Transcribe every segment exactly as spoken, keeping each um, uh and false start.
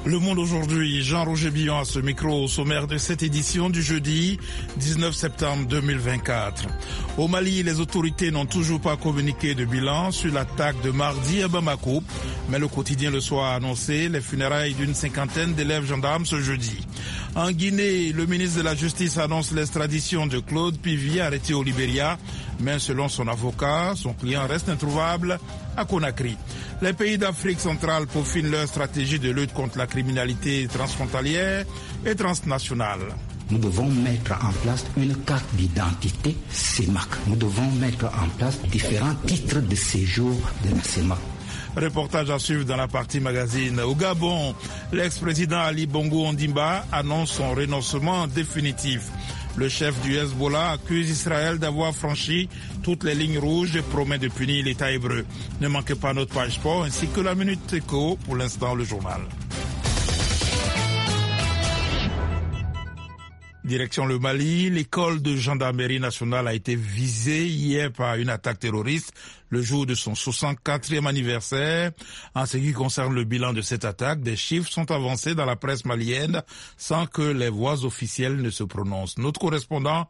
Le Monde aujourd'hui, Jean-Roger Billon à ce micro au sommaire de cette édition du jeudi dix-neuf septembre deux mille vingt-quatre. Au Mali, les autorités n'ont toujours pas communiqué de bilan sur l'attaque de mardi à Bamako, mais le quotidien Le Soir a annoncé les funérailles d'une cinquantaine d'élèves gendarmes ce jeudi. En Guinée, le ministre de la Justice annonce l'extradition de Claude Pivy arrêté au Libéria, mais selon son avocat, son client reste introuvable à Conakry. Les pays d'Afrique centrale peaufinent leur stratégie de lutte contre la criminalité transfrontalière et transnationale. Nous devons mettre en place une carte d'identité C E M A C. Nous devons mettre en place différents titres de séjour de la C E M A C. Reportage à suivre dans la partie magazine. Au Gabon, l'ex-président Ali Bongo Ondimba annonce son renoncement définitif. Le chef du Hezbollah accuse Israël d'avoir franchi toutes les lignes rouges et promet de punir l'État hébreu. Ne manquez pas notre page sport ainsi que la Minute Éco, pour l'instant le journal. Direction le Mali, l'école de gendarmerie nationale a été visée hier par une attaque terroriste le jour de son soixante-quatrième anniversaire. En ce qui concerne le bilan de cette attaque, des chiffres sont avancés dans la presse malienne sans que les voix officielles ne se prononcent. Notre correspondant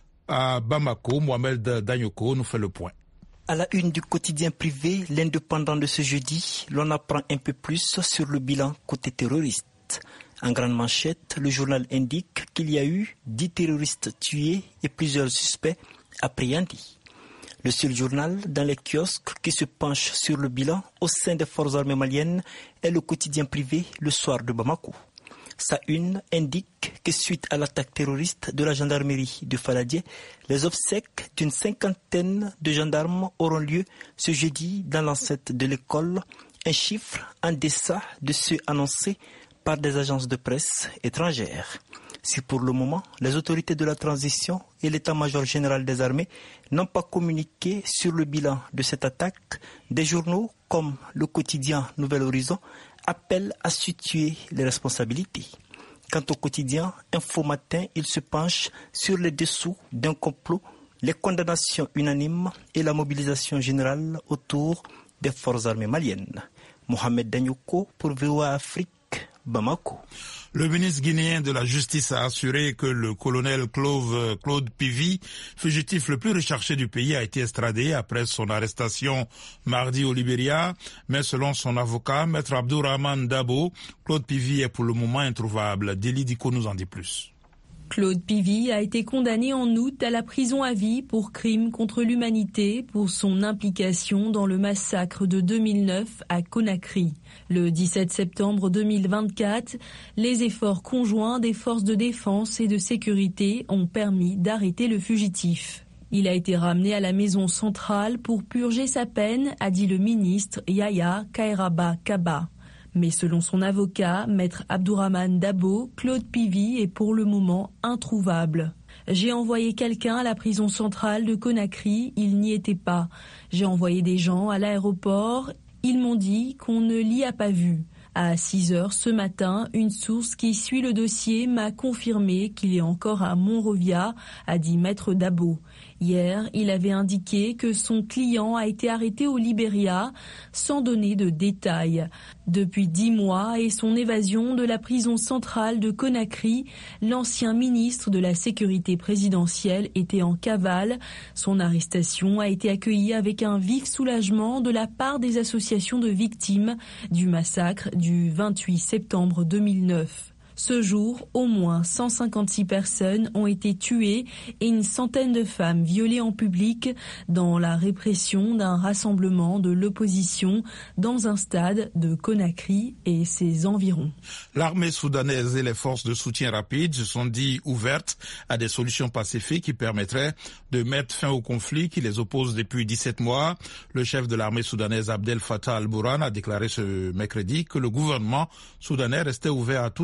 à Bamako, Mohamed Danyoko, nous fait le point. À la une du quotidien privé, l'Indépendant de ce jeudi, l'on apprend un peu plus sur le bilan côté terroriste. En grande manchette, le journal indique qu'il y a eu dix terroristes tués et plusieurs suspects appréhendés. Le seul journal dans les kiosques qui se penche sur le bilan au sein des forces armées maliennes est le quotidien privé Le Soir de Bamako. Sa une indique que suite à l'attaque terroriste de la gendarmerie de Faladier, les obsèques d'une cinquantaine de gendarmes auront lieu ce jeudi dans l'enceinte de l'école, un chiffre en deçà de ceux annoncés par des agences de presse étrangères. Si pour le moment, les autorités de la transition et l'état-major général des armées n'ont pas communiqué sur le bilan de cette attaque, des journaux comme le quotidien Nouvel Horizon appellent à situer les responsabilités. Quant au quotidien Info Matin, il se penche sur les dessous d'un complot, les condamnations unanimes et la mobilisation générale autour des forces armées maliennes. Mohamed Danyoko pour V O A Afrique, Bamako. Le ministre guinéen de la Justice a assuré que le colonel Claude, Claude Pivy, fugitif le plus recherché du pays, a été extradé après son arrestation mardi au Libéria. Mais selon son avocat, Maître Abdourahmane Dabo, Claude Pivy est pour le moment introuvable. Déli Diko nous en dit plus. Claude Pivy a été condamné en août à la prison à vie pour crime contre l'humanité pour son implication dans le massacre de deux mille neuf à Conakry. Le dix-sept septembre deux mille vingt-quatre, les efforts conjoints des forces de défense et de sécurité ont permis d'arrêter le fugitif. Il a été ramené à la maison centrale pour purger sa peine, a dit le ministre Yaya Kairaba Kaba. Mais selon son avocat, Maître Abdourahmane Dabo, Claude Pivy est pour le moment introuvable. J'ai envoyé quelqu'un à la prison centrale de Conakry, il n'y était pas. J'ai envoyé des gens à l'aéroport, ils m'ont dit qu'on ne l'y a pas vu. À six heures ce matin, une source qui suit le dossier m'a confirmé qu'il est encore à Monrovia, a dit Maître Dabo. Hier, il avait indiqué que son client a été arrêté au Libéria sans donner de détails. Depuis dix mois et son évasion de la prison centrale de Conakry, l'ancien ministre de la Sécurité présidentielle était en cavale. Son arrestation a été accueillie avec un vif soulagement de la part des associations de victimes du massacre du vingt-huit septembre deux mille neuf. Ce jour, au moins cent cinquante-six personnes ont été tuées et une centaine de femmes violées en public dans la répression d'un rassemblement de l'opposition dans un stade de Conakry et ses environs. L'armée soudanaise et les forces de soutien rapide se sont dit ouvertes à des solutions pacifiques qui permettraient de mettre fin au conflit qui les oppose depuis dix-sept mois. Le chef de l'armée soudanaise Abdel Fattah al-Burhan a déclaré ce mercredi que le gouvernement soudanais restait ouvert à tout effort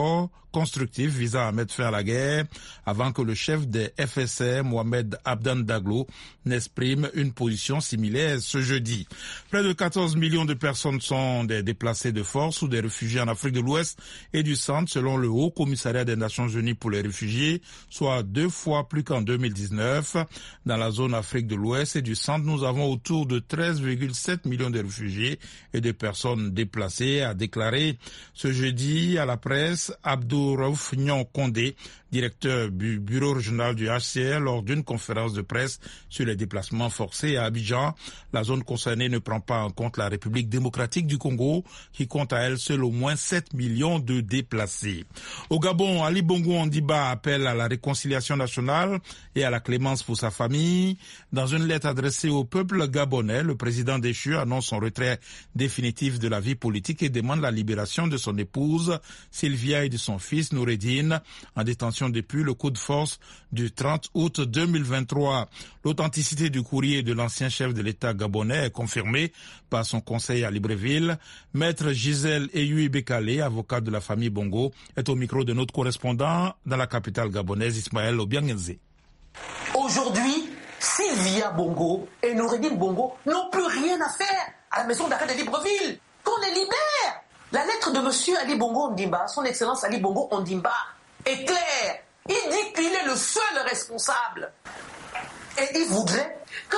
accord constructif visant à mettre fin à la guerre avant que le chef des F S R, Mohamed Abdan Daglo, n'exprime une position similaire ce jeudi. Près de quatorze millions de personnes sont des déplacés de force ou des réfugiés en Afrique de l'Ouest et du Centre selon le Haut Commissariat des Nations Unies pour les réfugiés, soit deux fois plus qu'en deux mille dix-neuf. Dans la zone Afrique de l'Ouest et du Centre, nous avons autour de treize virgule sept millions de réfugiés et de personnes déplacées, a déclaré ce jeudi à la presse Abdou Raouf Nyon Condé, directeur du bureau régional du H C R, lors d'une conférence de presse sur les déplacements forcés à Abidjan. La zone concernée ne prend pas en compte la République démocratique du Congo, qui compte à elle seule au moins sept millions de déplacés. Au Gabon, Ali Bongo Ondimba appelle à la réconciliation nationale et à la clémence pour sa famille. Dans une lettre adressée au peuple gabonais, le président déchu annonce son retrait définitif de la vie politique et demande la libération de son épouse Sylvia et de son fils Noureddine, en détention depuis le coup de force du trente août deux mille vingt-trois. L'authenticité du courrier de l'ancien chef de l'État gabonais est confirmée par son conseil à Libreville. Maître Gisèle Eyui Bekale, avocat de la famille Bongo, est au micro de notre correspondant dans la capitale gabonaise, Ismaël Obiangenzé. Aujourd'hui, Sylvia Bongo et Noureddine Bongo n'ont plus rien à faire à la maison d'arrêt de Libreville. Qu'on les libère! La lettre de monsieur Ali Bongo Ondimba, son excellence Ali Bongo Ondimba, est claire. Il dit qu'il est le seul responsable. Et il voudrait que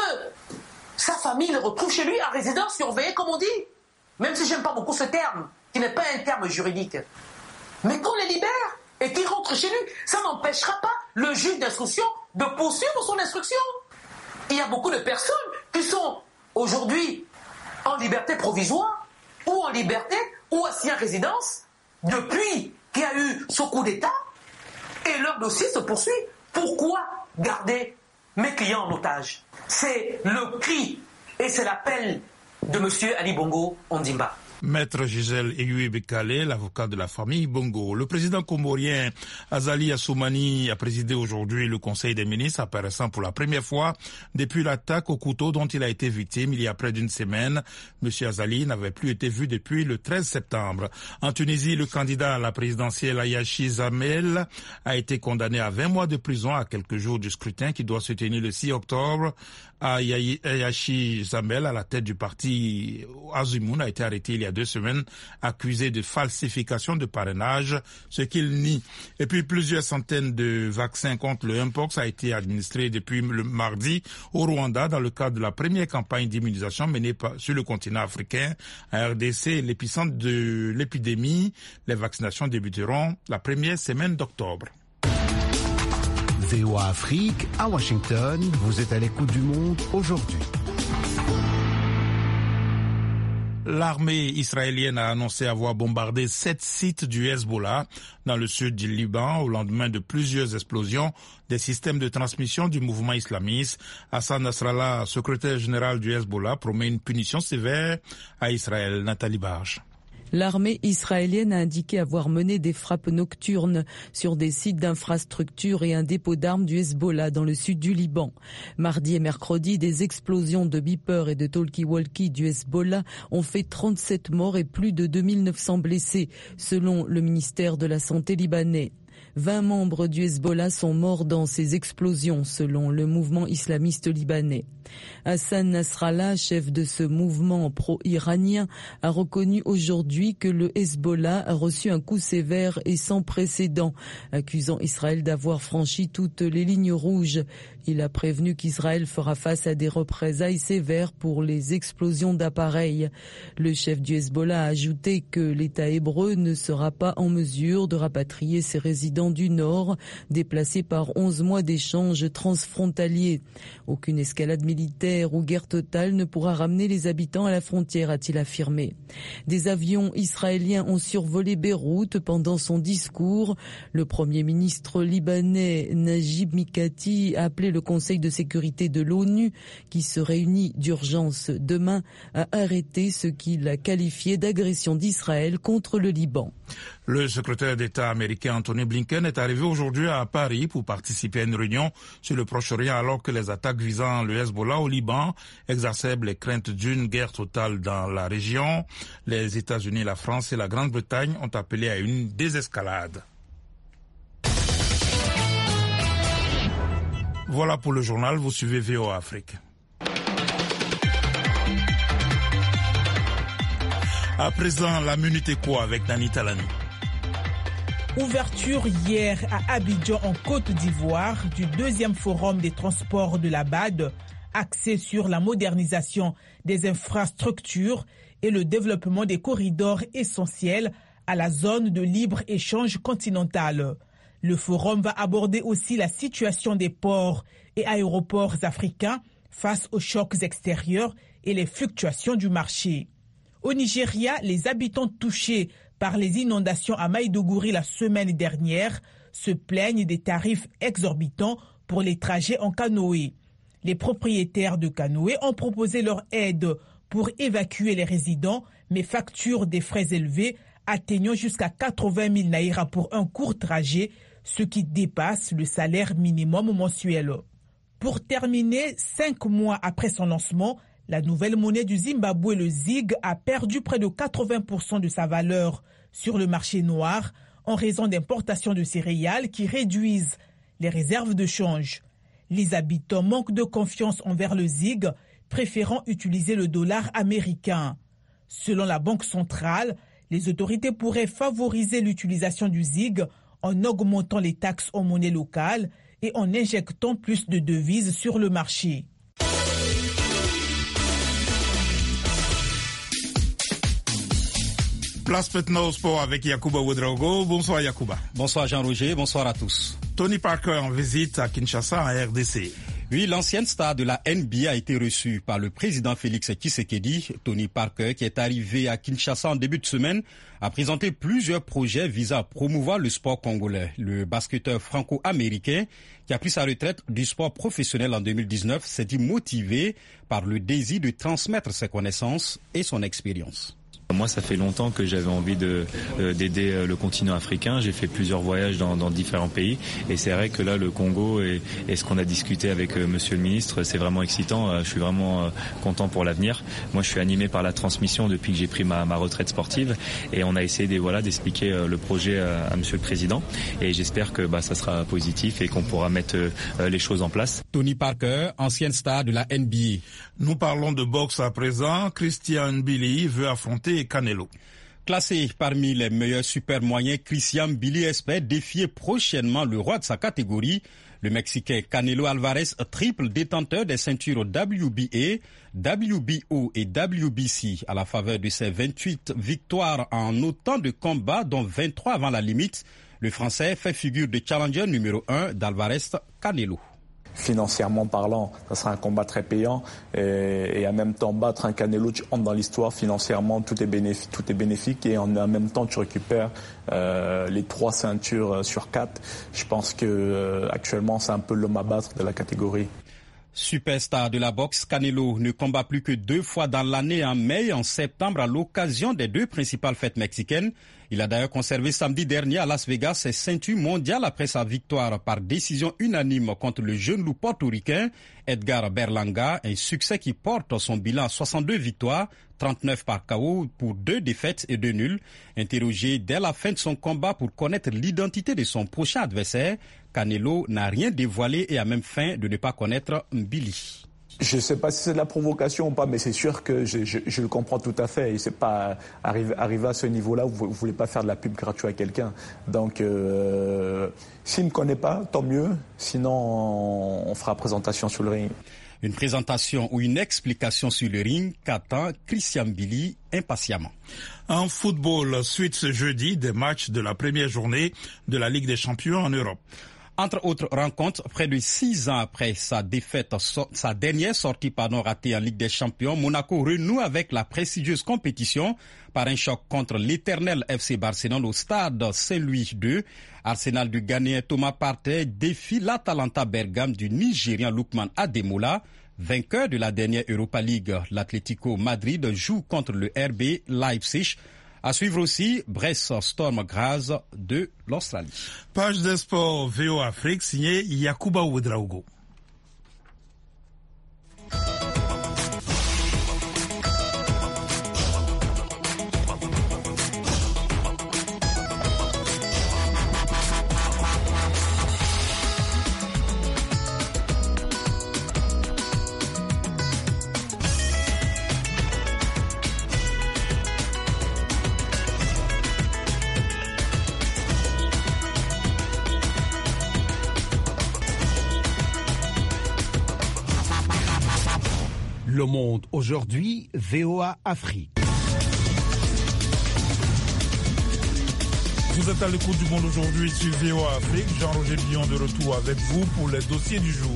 sa famille le retrouve chez lui en résidence surveillée, comme on dit. Même si j'aime pas beaucoup ce terme, qui n'est pas un terme juridique. Mais qu'on les libère et qu'ils rentrent chez lui, ça n'empêchera pas le juge d'instruction de poursuivre son instruction. Il y a beaucoup de personnes qui sont aujourd'hui en liberté provisoire ou en liberté ou assis en résidence depuis qu'il y a eu ce coup d'État et leur dossier se poursuit. Pourquoi garder mes clients en otage? C'est le cri et c'est l'appel de monsieur Ali Bongo Ondimba. Maître Gisèle Eyui Bekale, l'avocat de la famille Bongo. Le président comorien Azali Assoumani a présidé aujourd'hui le Conseil des ministres, apparaissant pour la première fois depuis l'attaque au couteau dont il a été victime il y a près d'une semaine. Monsieur Azali n'avait plus été vu depuis le treize septembre. En Tunisie, le candidat à la présidentielle Ayachi Zamel a été condamné à vingt mois de prison à quelques jours du scrutin qui doit se tenir le six octobre. Ayachi Zamel, à la tête du parti Azumoun, a été arrêté il y a deux semaines, accusé de falsification de parrainage, ce qu'il nie. Et puis plusieurs centaines de vaccins contre le Mpox a été administrés depuis le mardi au Rwanda dans le cadre de la première campagne d'immunisation menée sur le continent africain. À R D C, l'épicentre de l'épidémie, les vaccinations débuteront la première semaine d'octobre. V O A Afrique, à Washington, vous êtes à l'écoute du monde aujourd'hui. L'armée israélienne a annoncé avoir bombardé sept sites du Hezbollah dans le sud du Liban au lendemain de plusieurs explosions des systèmes de transmission du mouvement islamiste. Hassan Nasrallah, secrétaire général du Hezbollah, promet une punition sévère à Israël. Nathalie Barge. L'armée israélienne a indiqué avoir mené des frappes nocturnes sur des sites d'infrastructures et un dépôt d'armes du Hezbollah dans le sud du Liban. Mardi et mercredi, des explosions de beepers et de talkie-walkie du Hezbollah ont fait trente-sept morts et plus de deux mille neuf cents blessés, selon le ministère de la Santé libanais. vingt membres du Hezbollah sont morts dans ces explosions, selon le mouvement islamiste libanais. Hassan Nasrallah, chef de ce mouvement pro-iranien, a reconnu aujourd'hui que le Hezbollah a reçu un coup sévère et sans précédent, accusant Israël d'avoir franchi toutes les lignes rouges. Il a prévenu qu'Israël fera face à des représailles sévères pour les explosions d'appareils. Le chef du Hezbollah a ajouté que l'État hébreu ne sera pas en mesure de rapatrier ses résidents du Nord, déplacés par onze mois d'échanges transfrontaliers. Aucune escalade militaire ou guerre totale ne pourra ramener les habitants à la frontière, a-t-il affirmé. Des avions israéliens ont survolé Beyrouth pendant son discours. Le premier ministre libanais Najib Mikati a appelé le Conseil de sécurité de l'ONU, qui se réunit d'urgence demain, a arrêté ce qu'il a qualifié d'agression d'Israël contre le Liban. Le secrétaire d'État américain Anthony Blinken est arrivé aujourd'hui à Paris pour participer à une réunion sur le Proche-Orient alors que les attaques visant le Hezbollah au Liban exacerbent les craintes d'une guerre totale dans la région. Les États-Unis, la France et la Grande-Bretagne ont appelé à une désescalade. Voilà pour le journal, vous suivez V O A Afrique. À présent, la Minute Éco avec Nani Talani. Ouverture hier à Abidjan en Côte d'Ivoire du deuxième forum des transports de la B A D, axé sur la modernisation des infrastructures et le développement des corridors essentiels à la zone de libre-échange continentale. Le forum va aborder aussi la situation des ports et aéroports africains face aux chocs extérieurs et les fluctuations du marché. Au Nigeria, les habitants touchés par les inondations à Maïdougouri la semaine dernière se plaignent des tarifs exorbitants pour les trajets en canoë. Les propriétaires de canoës ont proposé leur aide pour évacuer les résidents, mais facturent des frais élevés atteignant jusqu'à quatre-vingt mille naïras pour un court trajet, ce qui dépasse le salaire minimum mensuel. Pour terminer, cinq mois après son lancement, la nouvelle monnaie du Zimbabwe, le Z I G, a perdu près de quatre-vingts pour cent de sa valeur sur le marché noir en raison d'importations de céréales qui réduisent les réserves de change. Les habitants manquent de confiance envers le Z I G, préférant utiliser le dollar américain. Selon la Banque centrale, les autorités pourraient favoriser l'utilisation du Z I G en augmentant les taxes en monnaie locale et en injectant plus de devises sur le marché. Place maintenant au sport avec Yacouba Ouedraogo. Bonsoir Yacouba. Bonsoir Jean-Roger, bonsoir à tous. Tony Parker en visite à Kinshasa en R D C. Oui, l'ancienne star de la N B A a été reçue par le président Félix Tshisekedi. Tony Parker, qui est arrivé à Kinshasa en début de semaine, a présenté plusieurs projets visant à promouvoir le sport congolais. Le basketteur franco-américain, qui a pris sa retraite du sport professionnel en deux mille dix-neuf, s'est dit motivé par le désir de transmettre ses connaissances et son expérience. Moi, ça fait longtemps que j'avais envie de, euh, d'aider le continent africain. J'ai fait plusieurs voyages dans, dans différents pays. Et c'est vrai que là, le Congo et, et ce qu'on a discuté avec euh, monsieur le ministre, c'est vraiment excitant. Euh, je suis vraiment euh, content pour l'avenir. Moi, je suis animé par la transmission depuis que j'ai pris ma, ma retraite sportive. Et on a essayé de, voilà, d'expliquer euh, le projet à, à monsieur le président. Et j'espère que bah, ça sera positif et qu'on pourra mettre euh, les choses en place. Tony Parker, ancienne star de la N B A. Nous parlons de boxe à présent. Christian Billy veut affronter Canelo. Classé parmi les meilleurs super moyens, Christian Billy espère défier prochainement le roi de sa catégorie, le Mexicain Canelo Alvarez, triple détenteur des ceintures W B A, W B O et W B C à la faveur de ses vingt-huit victoires en autant de combats, dont vingt-trois avant la limite. Le Français fait figure de challenger numéro un d'Alvarez Canelo. Financièrement parlant, ça sera un combat très payant et, et en même temps battre un Canelo, tu entres dans l'histoire financièrement, tout est bénéfique, tout est bénéfique et en, en même temps tu récupères euh, les trois ceintures sur quatre. Je pense que euh, actuellement c'est un peu l'homme à battre de la catégorie. Superstar de la boxe, Canelo ne combat plus que deux fois dans l'année, en mai et en septembre, à l'occasion des deux principales fêtes mexicaines. Il a d'ailleurs conservé samedi dernier à Las Vegas ses ceintures mondiales après sa victoire par décision unanime contre le jeune loup portoricain Edgar Berlanga, un succès qui porte son bilan à soixante-deux victoires, trente-neuf par K O pour deux défaites et deux nuls. Interrogé dès la fin de son combat pour connaître l'identité de son prochain adversaire, Canelo n'a rien dévoilé et a même feint de ne pas connaître Billy. Je ne sais pas si c'est de la provocation ou pas, mais c'est sûr que je, je, je le comprends tout à fait. Et c'est pas arriver, arriver à ce niveau-là, vous ne voulez pas faire de la pub gratuite à quelqu'un. Donc, euh, s'il ne me connaît pas, tant mieux. Sinon, on, on fera présentation sur le ring. Une présentation ou une explication sur le ring qu'attend Christian Billy impatiemment. En football, suite ce jeudi des matchs de la première journée de la Ligue des Champions en Europe. Entre autres rencontres, près de six ans après sa défaite, sa dernière sortie pardon, ratée en Ligue des Champions, Monaco renoue avec la prestigieuse compétition par un choc contre l'éternel F C Barcelone au stade Saint-Louis deux. Arsenal du Ghanéen Thomas Partey défie l'Atalanta Bergame du Nigérian Lookman Ademola. Vainqueur de la dernière Europa League, l'Atlético Madrid joue contre le R B Leipzig. À suivre aussi, Brest Storm Graz de l'Australie. Page des sports V O Afrique, signé Yakuba Ouedraogo. Le Monde aujourd'hui, V O A Afrique. Vous êtes à l'écoute du Monde aujourd'hui sur V O A Afrique. Jean-Roger Billon de retour avec vous pour les dossiers du jour.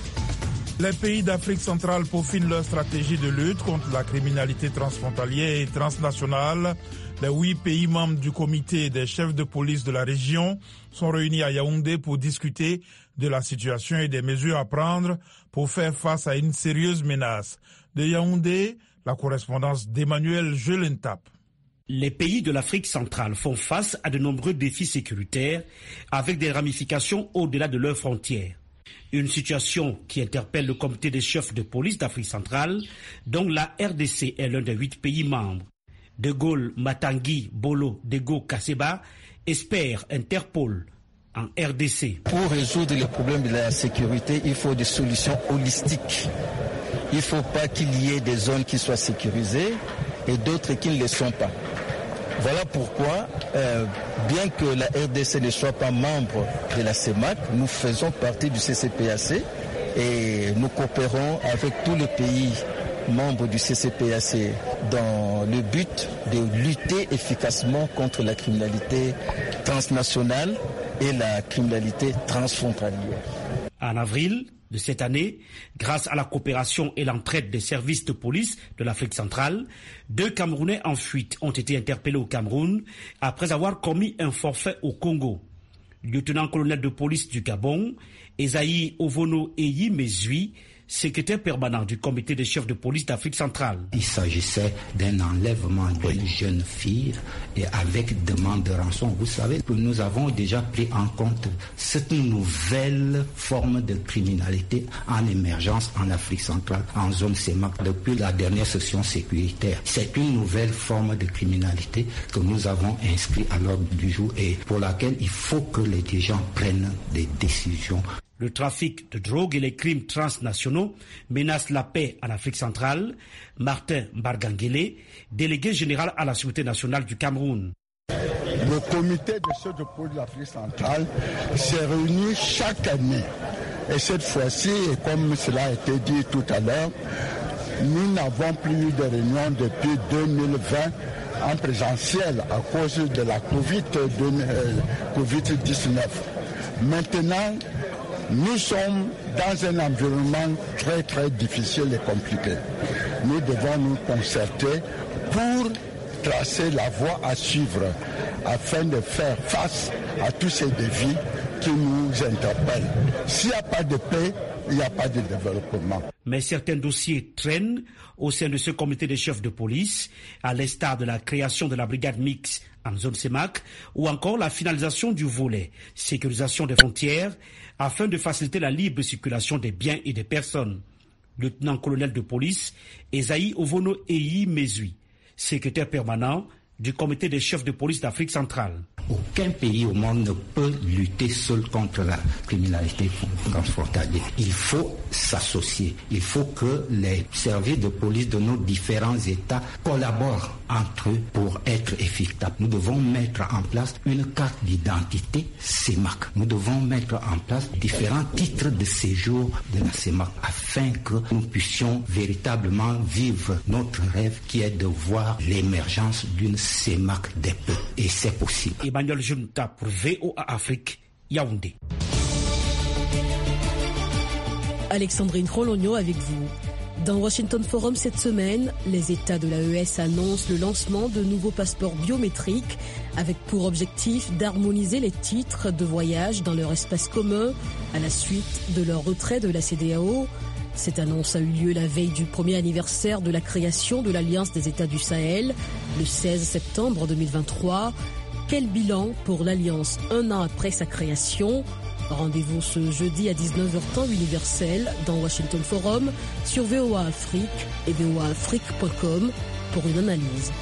Les pays d'Afrique centrale peaufinent leur stratégie de lutte contre la criminalité transfrontalière et transnationale. Les huit pays membres du comité des chefs de police de la région sont réunis à Yaoundé pour discuter de la situation et des mesures à prendre pour faire face à une sérieuse menace. De Yaoundé, la correspondance d'Emmanuel Jelentap. Les pays de l'Afrique centrale font face à de nombreux défis sécuritaires avec des ramifications au-delà de leurs frontières. Une situation qui interpelle le comité des chefs de police d'Afrique centrale, dont la R D C est l'un des huit pays membres. De Gaulle, Matangui, Bolo, Dego, Kaseba espèrent Interpol en R D C. Pour résoudre les problèmes de la sécurité, il faut des solutions holistiques. Il ne faut pas qu'il y ait des zones qui soient sécurisées et d'autres qui ne le sont pas. Voilà pourquoi, euh, bien que la R D C ne soit pas membre de la CEMAC, nous faisons partie du C C P A C et nous coopérons avec tous les pays membres du C C P A C dans le but de lutter efficacement contre la criminalité transnationale et la criminalité transfrontalière. En avril de cette année, grâce à la coopération et l'entraide des services de police de l'Afrique centrale, deux Camerounais en fuite ont été interpellés au Cameroun après avoir commis un forfait au Congo. Lieutenant-colonel de police du Gabon, Esaïe Ovono Eyi Mezui, secrétaire permanent du comité des chefs de police d'Afrique centrale. Il s'agissait d'un enlèvement d'une jeune fille et avec demande de rançon. Vous savez que nous avons déjà pris en compte cette nouvelle forme de criminalité en émergence en Afrique centrale, en zone CEMAC, depuis la dernière session sécuritaire. C'est une nouvelle forme de criminalité que nous avons inscrite à l'ordre du jour et pour laquelle il faut que les dirigeants prennent des décisions. Le trafic de drogue et les crimes transnationaux menacent la paix en Afrique centrale. Martin Bargangele, délégué général à la Sûreté nationale du Cameroun. Le comité de chefs de police de l'Afrique centrale s'est réuni chaque année. Et cette fois-ci, comme cela a été dit tout à l'heure, nous n'avons plus eu de réunion depuis deux mille vingt en présentiel à cause de la covid dix-neuf. Maintenant, nous sommes dans un environnement très très difficile et compliqué. Nous devons nous concerter pour tracer la voie à suivre afin de faire face à tous ces défis qui nous interpellent. S'il n'y a pas de paix, il n'y a pas de développement. Mais certains dossiers traînent au sein de ce comité des chefs de police, à l'instar de la création de la brigade mixte en zone CEMAC ou encore la finalisation du volet sécurisation des frontières afin de faciliter la libre circulation des biens et des personnes. Lieutenant-colonel de police Esaïe Ovono Eyi Mezui, secrétaire permanent du comité des chefs de police d'Afrique centrale. Aucun pays au monde ne peut lutter seul contre la criminalité transfrontalière. Il faut s'associer. Il faut que les services de police de nos différents États collaborent entre eux pour être efficaces. Nous devons mettre en place une carte d'identité CEMAC. Nous devons mettre en place différents titres de séjour de la CEMAC afin que nous puissions véritablement vivre notre rêve qui est de voir l'émergence d'une CEMAC des peuples. Et c'est possible. Emmanuel Junta pour V O A Afrique, Yaoundé. Alexandrine Rologno avec vous. Dans Washington Forum cette semaine, les États de l'A E S annoncent le lancement de nouveaux passeports biométriques avec pour objectif d'harmoniser les titres de voyage dans leur espace commun à la suite de leur retrait de la C E D A O. Cette annonce a eu lieu la veille du premier anniversaire de la création de l'Alliance des États du Sahel, le seize septembre deux mille vingt-trois. Quel bilan pour l'Alliance un an après sa création ? Rendez-vous ce jeudi à dix-neuf heures temps universel dans Washington Forum sur V O A Afrique et V O A Afrique point com pour une analyse.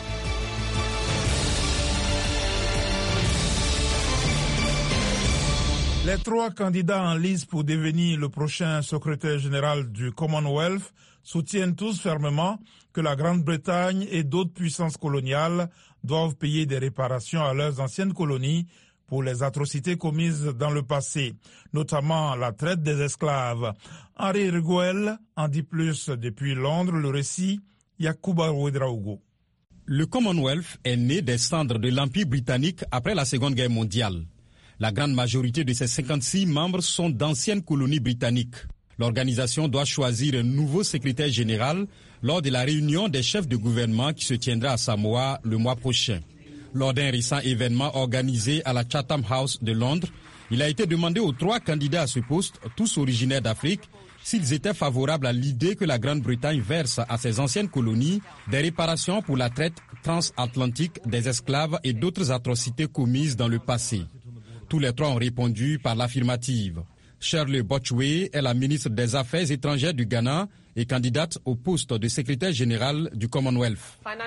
Les trois candidats en lice pour devenir le prochain secrétaire général du Commonwealth soutiennent tous fermement que la Grande-Bretagne et d'autres puissances coloniales doivent payer des réparations à leurs anciennes colonies pour les atrocités commises dans le passé, notamment la traite des esclaves. Henri Riguel en dit plus depuis Londres, le récit Yacouba Ouedraogo. Le Commonwealth est né des cendres de l'Empire britannique après la Seconde Guerre mondiale. La grande majorité de ses cinquante-six membres sont d'anciennes colonies britanniques. L'organisation doit choisir un nouveau secrétaire général lors de la réunion des chefs de gouvernement qui se tiendra à Samoa le mois prochain. Lors d'un récent événement organisé à la Chatham House de Londres, il a été demandé aux trois candidats à ce poste, tous originaires d'Afrique, s'ils étaient favorables à l'idée que la Grande-Bretagne verse à ses anciennes colonies des réparations pour la traite transatlantique des esclaves et d'autres atrocités commises dans le passé. Tous les trois ont répondu par l'affirmative. Shirley Botchway est la ministre des Affaires étrangères du Ghana et candidate au poste de secrétaire général du Commonwealth.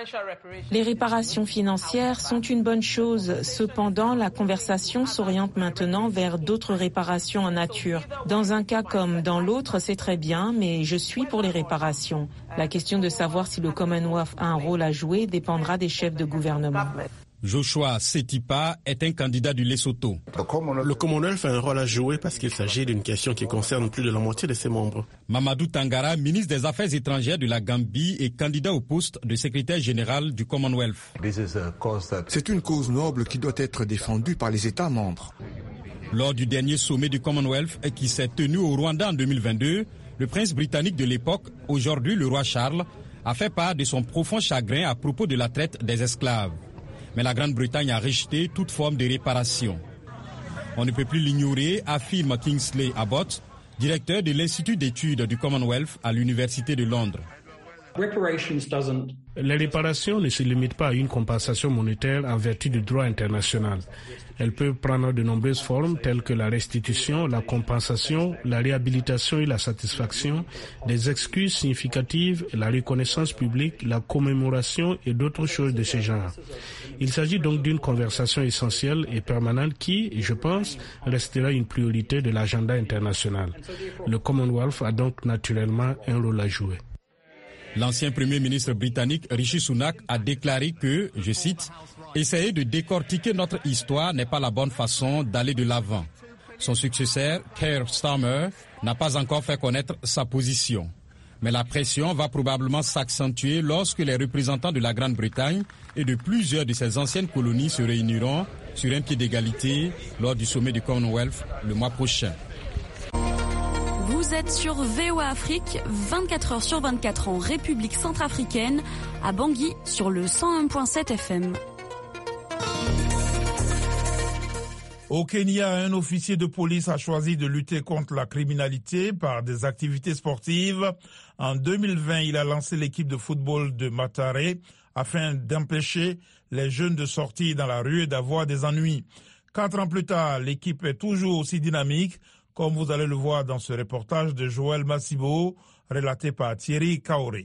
Les réparations financières sont une bonne chose. Cependant, la conversation s'oriente maintenant vers d'autres réparations en nature. Dans un cas comme dans l'autre, c'est très bien, mais je suis pour les réparations. La question de savoir si le Commonwealth a un rôle à jouer dépendra des chefs de gouvernement. Joshua Setipa est un candidat du Lesotho. Le Commonwealth a un rôle à jouer parce qu'il s'agit d'une question qui concerne plus de la moitié de ses membres. Mamadou Tangara, ministre des Affaires étrangères de la Gambie et candidat au poste de secrétaire général du Commonwealth. C'est une cause noble qui doit être défendue par les États membres. Lors du dernier sommet du Commonwealth qui s'est tenu au Rwanda en deux mille vingt-deux, le prince britannique de l'époque, aujourd'hui le roi Charles, a fait part de son profond chagrin à propos de la traite des esclaves. Mais la Grande-Bretagne a rejeté toute forme de réparation. On ne peut plus l'ignorer, affirme Kingsley Abbott, directeur de l'Institut d'études du Commonwealth à l'Université de Londres. Les réparations ne se limitent pas à une compensation monétaire en vertu du droit international. Elles peuvent prendre de nombreuses formes telles que la restitution, la compensation, la réhabilitation et la satisfaction, des excuses significatives, la reconnaissance publique, la commémoration et d'autres choses de ce genre. Il s'agit donc d'une conversation essentielle et permanente qui, je pense, restera une priorité de l'agenda international. Le Commonwealth a donc naturellement un rôle à jouer. L'ancien Premier ministre britannique Rishi Sunak a déclaré que, je cite, « Essayer de décortiquer notre histoire n'est pas la bonne façon d'aller de l'avant ». Son successeur, Keir Starmer, n'a pas encore fait connaître sa position. Mais la pression va probablement s'accentuer lorsque les représentants de la Grande-Bretagne et de plusieurs de ses anciennes colonies se réuniront sur un pied d'égalité lors du sommet du Commonwealth le mois prochain. Vous êtes sur V O A Afrique, vingt-quatre heures sur vingt-quatre en République centrafricaine, à Bangui sur le cent un virgule sept F M. Au Kenya, un officier de police a choisi de lutter contre la criminalité par des activités sportives. En deux mille vingt, il a lancé l'équipe de football de Mathare afin d'empêcher les jeunes de sortir dans la rue et d'avoir des ennuis. Quatre ans plus tard, l'équipe est toujours aussi dynamique, comme vous allez le voir dans ce reportage de Joël Massibo, relaté par Thierry Kaoré.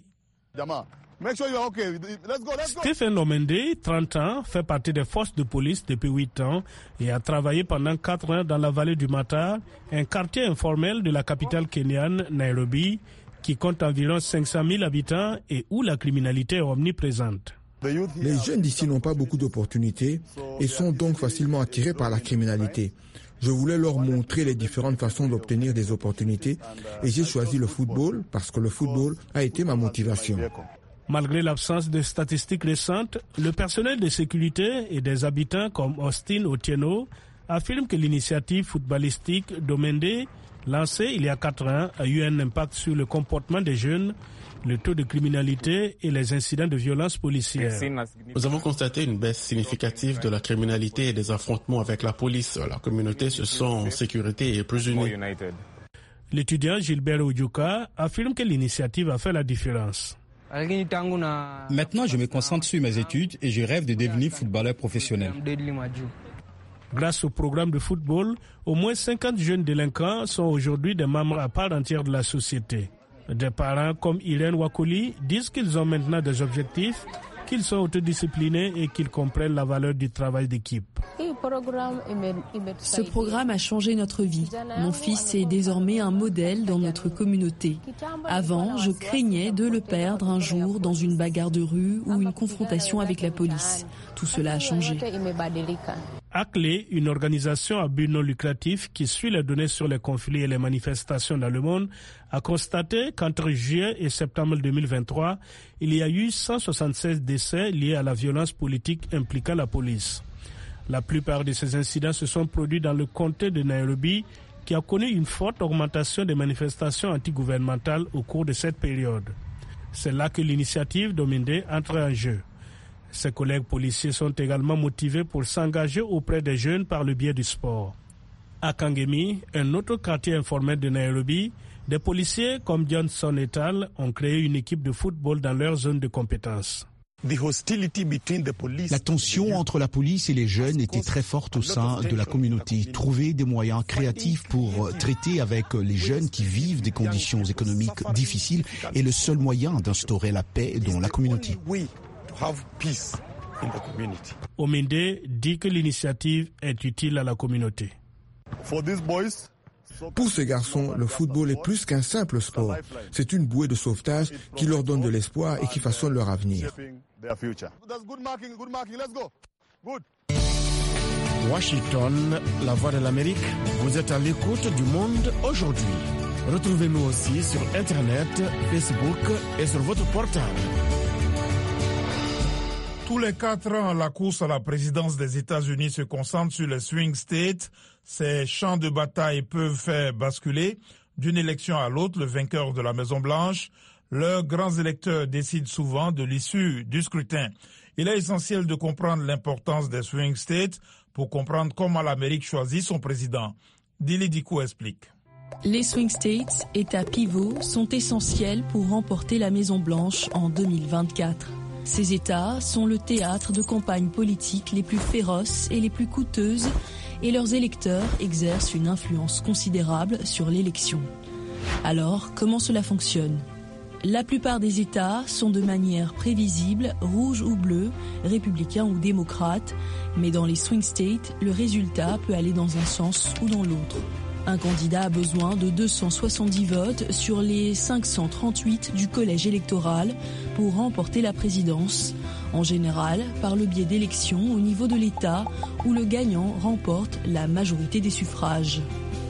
Stephen Omende, trente ans, fait partie des forces de police depuis huit ans et a travaillé pendant quatre ans dans la vallée du Matar, un quartier informel de la capitale kenyane, Nairobi, qui compte environ cinq cent mille habitants et où la criminalité est omniprésente. Les jeunes d'ici n'ont pas beaucoup d'opportunités et sont donc facilement attirés par la criminalité. Je voulais leur montrer les différentes façons d'obtenir des opportunités et j'ai choisi le football parce que le football a été ma motivation. Malgré l'absence de statistiques récentes, le personnel de sécurité et des habitants comme Austin Otieno affirme que l'initiative footballistique d'Omende, lancée il y a quatre ans, a eu un impact sur le comportement des jeunes, le taux de criminalité et les incidents de violence policière. Nous avons constaté une baisse significative de la criminalité et des affrontements avec la police. La communauté se sent en sécurité et plus unie. L'étudiant Gilbert Oudjouka affirme que l'initiative a fait la différence. Maintenant, je me concentre sur mes études et je rêve de devenir footballeur professionnel. Grâce au programme de football, au moins cinquante jeunes délinquants sont aujourd'hui des membres à part entière de la société. Des parents comme Irène Wakoli disent qu'ils ont maintenant des objectifs, qu'ils sont autodisciplinés et qu'ils comprennent la valeur du travail d'équipe. Ce programme a changé notre vie. Mon fils est désormais un modèle dans notre communauté. Avant, je craignais de le perdre un jour dans une bagarre de rue ou une confrontation avec la police. Tout cela a changé. A C L E, une organisation à but non lucratif qui suit les données sur les conflits et les manifestations dans le monde, a constaté qu'entre juillet et septembre deux mille vingt-trois, il y a eu cent soixante-seize décès liés à la violence politique impliquant la police. La plupart de ces incidents se sont produits dans le comté de Nairobi, qui a connu une forte augmentation des manifestations antigouvernementales au cours de cette période. C'est là que l'initiative d'Omende entre en jeu. Ses collègues policiers sont également motivés pour s'engager auprès des jeunes par le biais du sport. À Kangemi, un autre quartier informel de Nairobi, des policiers comme Johnson et al. Ont créé une équipe de football dans leur zone de compétence. La tension entre la police et les jeunes était très forte au sein de la communauté. Trouver des moyens créatifs pour traiter avec les jeunes qui vivent des conditions économiques difficiles est le seul moyen d'instaurer la paix dans la communauté. Omende dit que l'initiative est utile à la communauté. Pour ces garçons, le football est plus qu'un simple sport. C'est une bouée de sauvetage qui leur donne de l'espoir et qui façonne leur avenir. Washington, la voix de l'Amérique, vous êtes à l'écoute du monde aujourd'hui. Retrouvez-nous aussi sur Internet, Facebook et sur votre portable. Tous les quatre ans, la course à la présidence des États-Unis se concentre sur les swing states. Ces champs de bataille peuvent faire basculer d'une élection à l'autre le vainqueur de la Maison-Blanche. Leurs grands électeurs décident souvent de l'issue du scrutin. Il est essentiel de comprendre l'importance des swing states pour comprendre comment l'Amérique choisit son président. Dili Dikou explique. Les swing states, États pivots, sont essentiels pour remporter la Maison-Blanche en deux mille vingt-quatre. Ces États sont le théâtre de campagnes politiques les plus féroces et les plus coûteuses, et leurs électeurs exercent une influence considérable sur l'élection. Alors, comment cela fonctionne ? La plupart des États sont de manière prévisible, rouge ou bleu, républicains ou démocrates, mais dans les swing states, le résultat peut aller dans un sens ou dans l'autre. Un candidat a besoin de deux cent soixante-dix votes sur les cinq cent trente-huit du collège électoral pour remporter la présidence, en général par le biais d'élections au niveau de l'État où le gagnant remporte la majorité des suffrages.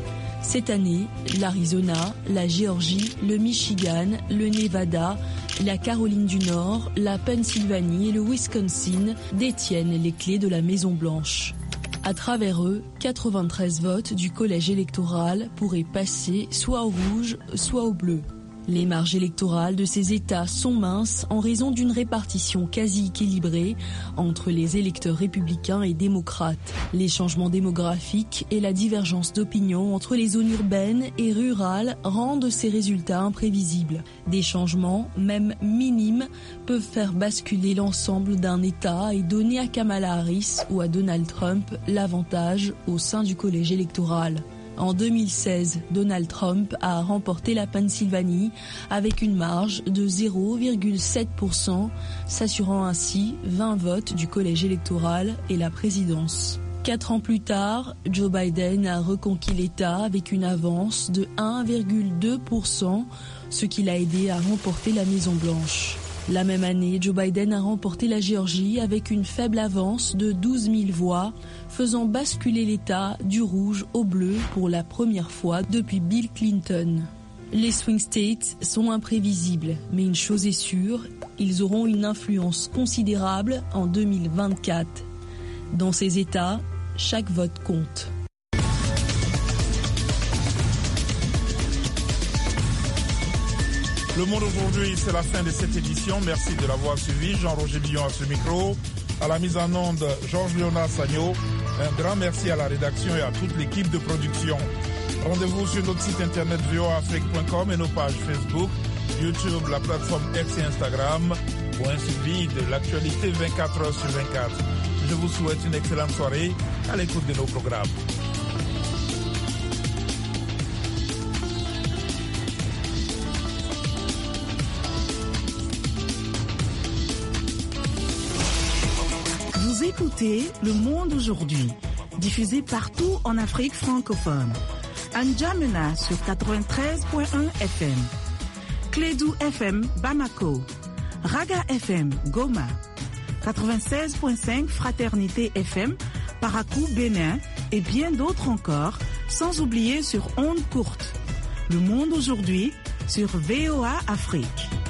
Cette année, l'Arizona, la Géorgie, le Michigan, le Nevada, la Caroline du Nord, la Pennsylvanie et le Wisconsin détiennent les clés de la Maison-Blanche. À travers eux, quatre-vingt-treize votes du collège électoral pourraient passer soit au rouge, soit au bleu. Les marges électorales de ces États sont minces en raison d'une répartition quasi équilibrée entre les électeurs républicains et démocrates. Les changements démographiques et la divergence d'opinion entre les zones urbaines et rurales rendent ces résultats imprévisibles. Des changements, même minimes, peuvent faire basculer l'ensemble d'un État et donner à Kamala Harris ou à Donald Trump l'avantage au sein du collège électoral. En deux mille seize, Donald Trump a remporté la Pennsylvanie avec une marge de zéro virgule sept pour cent, s'assurant ainsi vingt votes du collège électoral et la présidence. Quatre ans plus tard, Joe Biden a reconquis l'État avec une avance de un virgule deux pour cent, ce qui l'a aidé à remporter la Maison-Blanche. La même année, Joe Biden a remporté la Géorgie avec une faible avance de douze mille voix, faisant basculer l'État du rouge au bleu pour la première fois depuis Bill Clinton. Les swing states sont imprévisibles, mais une chose est sûre, ils auront une influence considérable en deux mille vingt-quatre. Dans ces États, chaque vote compte. Le Monde aujourd'hui, c'est la fin de cette édition. Merci de l'avoir suivi. Jean-Roger Billon à ce micro. À la mise en onde, Georges Léonard Sagno. Un grand merci à la rédaction et à toute l'équipe de production. Rendez-vous sur notre site internet v o a afrique point com et nos pages Facebook, YouTube, la plateforme X et Instagram pour un suivi de l'actualité vingt-quatre heures sur vingt-quatre. Je vous souhaite une excellente soirée à l'écoute de nos programmes. Vous écoutez Le Monde aujourd'hui, diffusé partout en Afrique francophone. N'Djamena sur quatre-vingt-treize point un F M, Clédou F M Bamako, Raga F M Goma, quatre-vingt-seize point cinq Fraternité F M Parakou Bénin et bien d'autres encore, sans oublier sur ondes courtes. Le Monde aujourd'hui sur V O A Afrique.